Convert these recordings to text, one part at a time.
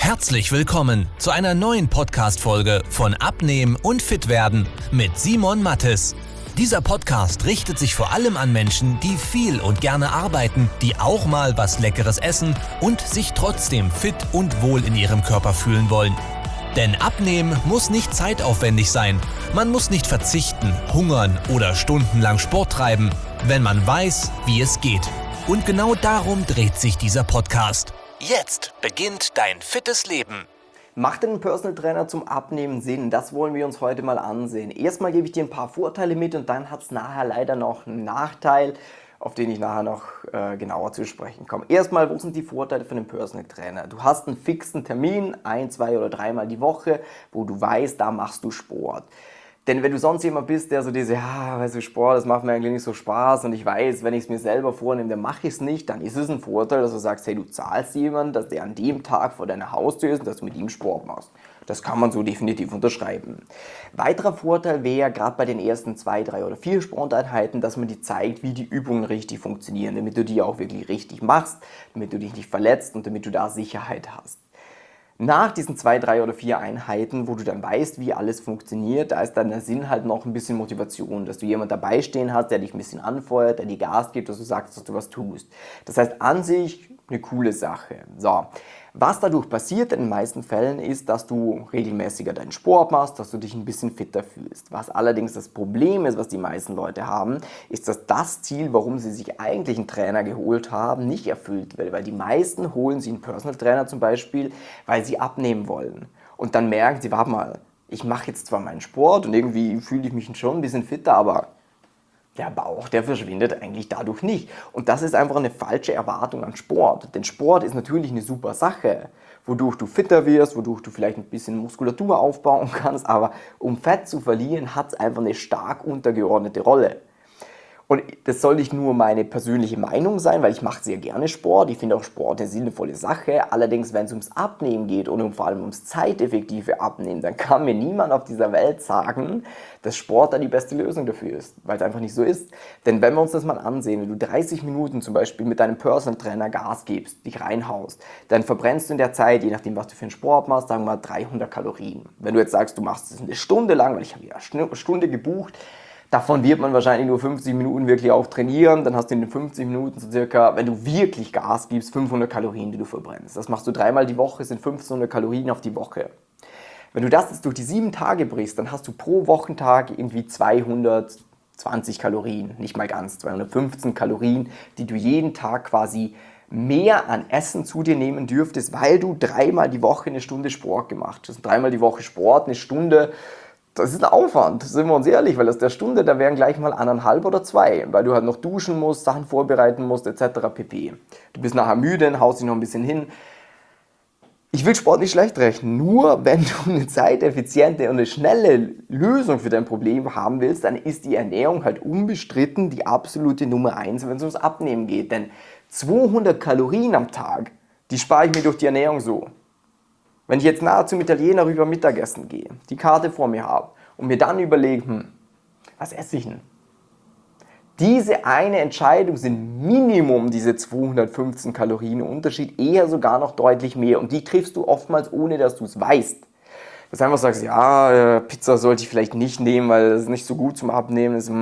Herzlich willkommen zu einer neuen Podcast-Folge von Abnehmen und Fitwerden mit Simon Mattes. Dieser Podcast richtet sich vor allem an Menschen, die viel und gerne arbeiten, die auch mal was Leckeres essen und sich trotzdem fit und wohl in ihrem Körper fühlen wollen. Denn Abnehmen muss nicht zeitaufwendig sein. Man muss nicht verzichten, hungern oder stundenlang Sport treiben, wenn man weiß, wie es geht. Und genau darum dreht sich dieser Podcast. Jetzt beginnt dein fittes Leben. Macht denn ein Personal Trainer zum Abnehmen Sinn? Das wollen wir uns heute mal ansehen. Erstmal gebe ich dir ein paar Vorteile mit und dann hat es nachher leider noch einen Nachteil, auf den ich nachher noch genauer zu sprechen komme. Erstmal, wo sind die Vorteile von einem Personal Trainer? Du hast einen fixen Termin, 1, 2 oder 3 Mal die Woche, wo du weißt, da machst du Sport. Denn wenn du sonst jemand bist, der so weißt du, Sport, das macht mir eigentlich nicht so Spaß und ich weiß, wenn ich es mir selber vornehme, dann mache ich es nicht, dann ist es ein Vorteil, dass du sagst, hey, du zahlst jemanden, dass der an dem Tag vor deiner Haustür ist und dass du mit ihm Sport machst. Das kann man so definitiv unterschreiben. Weiterer Vorteil wäre, gerade bei den ersten 2, 3 oder 4 Sporteinheiten, dass man dir zeigt, wie die Übungen richtig funktionieren, damit du die auch wirklich richtig machst, damit du dich nicht verletzt und damit du da Sicherheit hast. Nach diesen 2, 3 oder 4 Einheiten, wo du dann weißt, wie alles funktioniert, da ist dann der Sinn halt noch ein bisschen Motivation, dass du jemanden dabei stehen hast, der dich ein bisschen anfeuert, der dir Gas gibt, dass du sagst, dass du was tust. Das heißt, an sich eine coole Sache. So. Was dadurch passiert in den meisten Fällen ist, dass du regelmäßiger deinen Sport machst, dass du dich ein bisschen fitter fühlst. Was allerdings das Problem ist, was die meisten Leute haben, ist, dass das Ziel, warum sie sich eigentlich einen Trainer geholt haben, nicht erfüllt wird. Weil die meisten holen sich einen Personal Trainer zum Beispiel, weil sie abnehmen wollen. Und dann merken sie, warte mal, ich mache jetzt zwar meinen Sport und irgendwie fühle ich mich schon ein bisschen fitter, aber der Bauch, der verschwindet eigentlich dadurch nicht. Und das ist einfach eine falsche Erwartung an Sport. Denn Sport ist natürlich eine super Sache, wodurch du fitter wirst, wodurch du vielleicht ein bisschen Muskulatur aufbauen kannst. Aber um Fett zu verlieren, hat es einfach eine stark untergeordnete Rolle. Und das soll nicht nur meine persönliche Meinung sein, weil ich mache sehr gerne Sport. Ich finde auch Sport eine sinnvolle Sache. Allerdings, wenn es ums Abnehmen geht und vor allem ums zeiteffektive Abnehmen, dann kann mir niemand auf dieser Welt sagen, dass Sport da die beste Lösung dafür ist, weil es einfach nicht so ist. Denn wenn wir uns das mal ansehen, wenn du 30 Minuten zum Beispiel mit deinem Personal Trainer Gas gibst, dich reinhaust, dann verbrennst du in der Zeit, je nachdem, was du für einen Sport machst, sagen wir mal 300 Kalorien. Wenn du jetzt sagst, du machst es eine Stunde lang, weil ich habe ja eine Stunde gebucht, davon wird man wahrscheinlich nur 50 Minuten wirklich auch trainieren. Dann hast du in den 50 Minuten so circa, wenn du wirklich Gas gibst, 500 Kalorien, die du verbrennst. Das machst du 3-mal die Woche, sind 1500 Kalorien auf die Woche. Wenn du das jetzt durch die 7 Tage brichst, dann hast du pro Wochentag irgendwie 220 Kalorien, nicht mal ganz, 215 Kalorien, die du jeden Tag quasi mehr an Essen zu dir nehmen dürftest, weil du 3-mal die Woche eine Stunde Sport gemacht hast. 3-mal die Woche Sport, eine Stunde. Das ist ein Aufwand, sind wir uns ehrlich, weil aus der Stunde, da wären gleich mal 1,5 oder 2, weil du halt noch duschen musst, Sachen vorbereiten musst, etc. pp. Du bist nachher müde, haust dich noch ein bisschen hin. Ich will Sport nicht schlecht rechnen, nur wenn du eine zeiteffiziente und eine schnelle Lösung für dein Problem haben willst, dann ist die Ernährung halt unbestritten die absolute Nummer 1, wenn es ums Abnehmen geht. Denn 200 Kalorien am Tag, die spare ich mir durch die Ernährung so. Wenn ich jetzt nahe zum Italiener rüber Mittagessen gehe, die Karte vor mir habe und mir dann überlege, was esse ich denn? Diese eine Entscheidung sind Minimum diese 215 Kalorien Unterschied, eher sogar noch deutlich mehr. Und die triffst du oftmals, ohne dass du es weißt. Dass du einfach sagst, ja, Pizza sollte ich vielleicht nicht nehmen, weil das nicht so gut zum Abnehmen ist.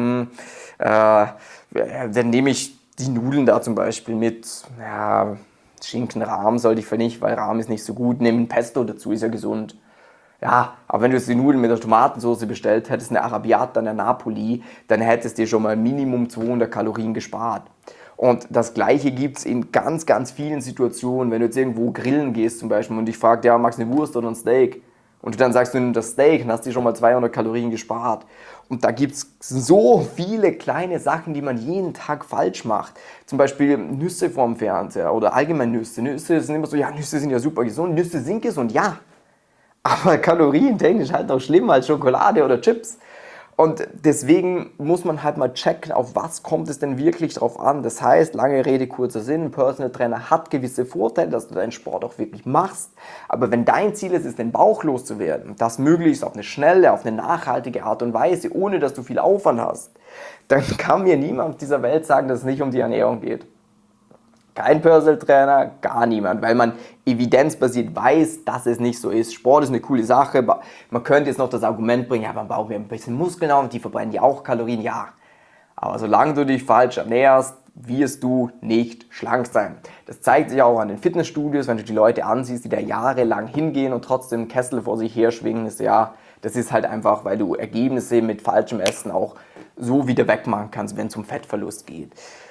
Dann nehme ich die Nudeln da zum Beispiel mit, Schinken, Rahm sollte ich vielleicht nicht, weil Rahm ist nicht so gut. Nimm ein Pesto dazu, ist ja gesund. Ja, aber wenn du jetzt die Nudeln mit der Tomatensauce bestellt hättest, eine Arrabbiata, eine Napoli, dann hättest du dir schon mal Minimum 200 Kalorien gespart. Und das Gleiche gibt es in ganz, ganz vielen Situationen. Wenn du jetzt irgendwo grillen gehst zum Beispiel und dich fragst, ja, magst du eine Wurst oder ein Steak? Und du dann sagst, du nimmst das Steak und hast dir schon mal 200 Kalorien gespart. Und da gibt es so viele kleine Sachen, die man jeden Tag falsch macht. Zum Beispiel Nüsse vorm Fernseher oder allgemein Nüsse. Nüsse sind immer so, ja, Nüsse sind ja super gesund. Nüsse sind gesund, ja. Aber kalorientechnisch halt noch schlimmer als Schokolade oder Chips. Und deswegen muss man halt mal checken, auf was kommt es denn wirklich drauf an. Das heißt, lange Rede, kurzer Sinn, ein Personal Trainer hat gewisse Vorteile, dass du deinen Sport auch wirklich machst. Aber wenn dein Ziel ist, den Bauch loszuwerden, das möglichst auf eine schnelle, auf eine nachhaltige Art und Weise, ohne dass du viel Aufwand hast, dann kann mir niemand auf dieser Welt sagen, dass es nicht um die Ernährung geht. Kein Personal Trainer, gar niemand, weil man evidenzbasiert weiß, dass es nicht so ist. Sport ist eine coole Sache. Man könnte jetzt noch das Argument bringen, ja, man baut mir ein bisschen Muskeln auf und die verbrennen ja auch Kalorien. Ja, aber solange du dich falsch ernährst, wirst du nicht schlank sein. Das zeigt sich auch an den Fitnessstudios, wenn du die Leute ansiehst, die da jahrelang hingehen und trotzdem einen Kessel vor sich her schwingen. Das ist halt einfach, weil du Ergebnisse mit falschem Essen auch so wieder wegmachen kannst, wenn es um Fettverlust geht.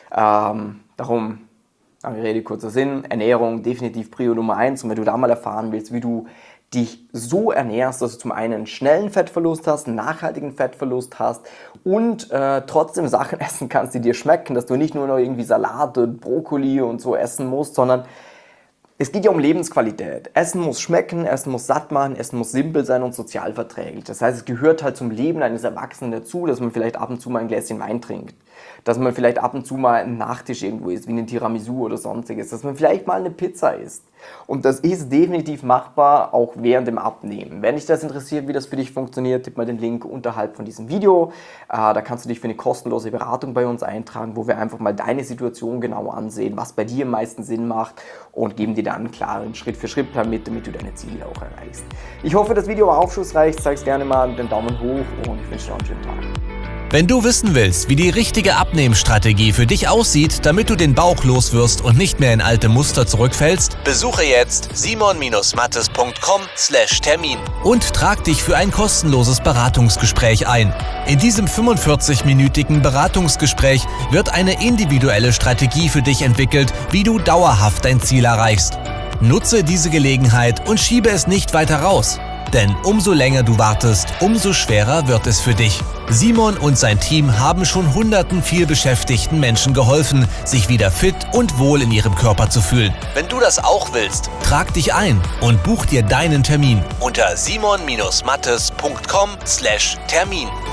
Darum, lange Rede, kurzer Sinn, Ernährung definitiv Prio Nummer 1. Und wenn du da mal erfahren willst, wie du dich so ernährst, dass du zum einen einen schnellen Fettverlust hast, einen nachhaltigen Fettverlust hast und trotzdem Sachen essen kannst, die dir schmecken, dass du nicht nur noch irgendwie Salat und Brokkoli und so essen musst, sondern es geht ja um Lebensqualität. Essen muss schmecken, Essen muss satt machen, Essen muss simpel sein und sozialverträglich. Das heißt, es gehört halt zum Leben eines Erwachsenen dazu, dass man vielleicht ab und zu mal ein Gläschen Wein trinkt. Dass man vielleicht ab und zu mal einen Nachtisch irgendwo isst, wie einen Tiramisu oder sonstiges. Dass man vielleicht mal eine Pizza isst. Und das ist definitiv machbar, auch während dem Abnehmen. Wenn dich das interessiert, wie das für dich funktioniert, tipp mal den Link unterhalb von diesem Video. Da kannst du dich für eine kostenlose Beratung bei uns eintragen, wo wir einfach mal deine Situation genau ansehen, was bei dir am meisten Sinn macht und geben dir dann einen klaren Schritt-für-Schritt-Plan mit, damit du deine Ziele auch erreichst. Ich hoffe, das Video war aufschlussreich. Zeig es gerne mal mit dem Daumen hoch und ich wünsche dir noch einen schönen Tag. Wenn du wissen willst, wie die richtige Abnehmstrategie für dich aussieht, damit du den Bauch loswirst und nicht mehr in alte Muster zurückfällst, besuche jetzt simon-mattes.com/Termin und trag dich für ein kostenloses Beratungsgespräch ein. In diesem 45-minütigen Beratungsgespräch wird eine individuelle Strategie für dich entwickelt, wie du dauerhaft dein Ziel erreichst. Nutze diese Gelegenheit und schiebe es nicht weiter raus. Denn umso länger du wartest, umso schwerer wird es für dich. Simon und sein Team haben schon hunderten vielbeschäftigten Menschen geholfen, sich wieder fit und wohl in ihrem Körper zu fühlen. Wenn du das auch willst, trag dich ein und buch dir deinen Termin unter simon-mattes.com/Termin.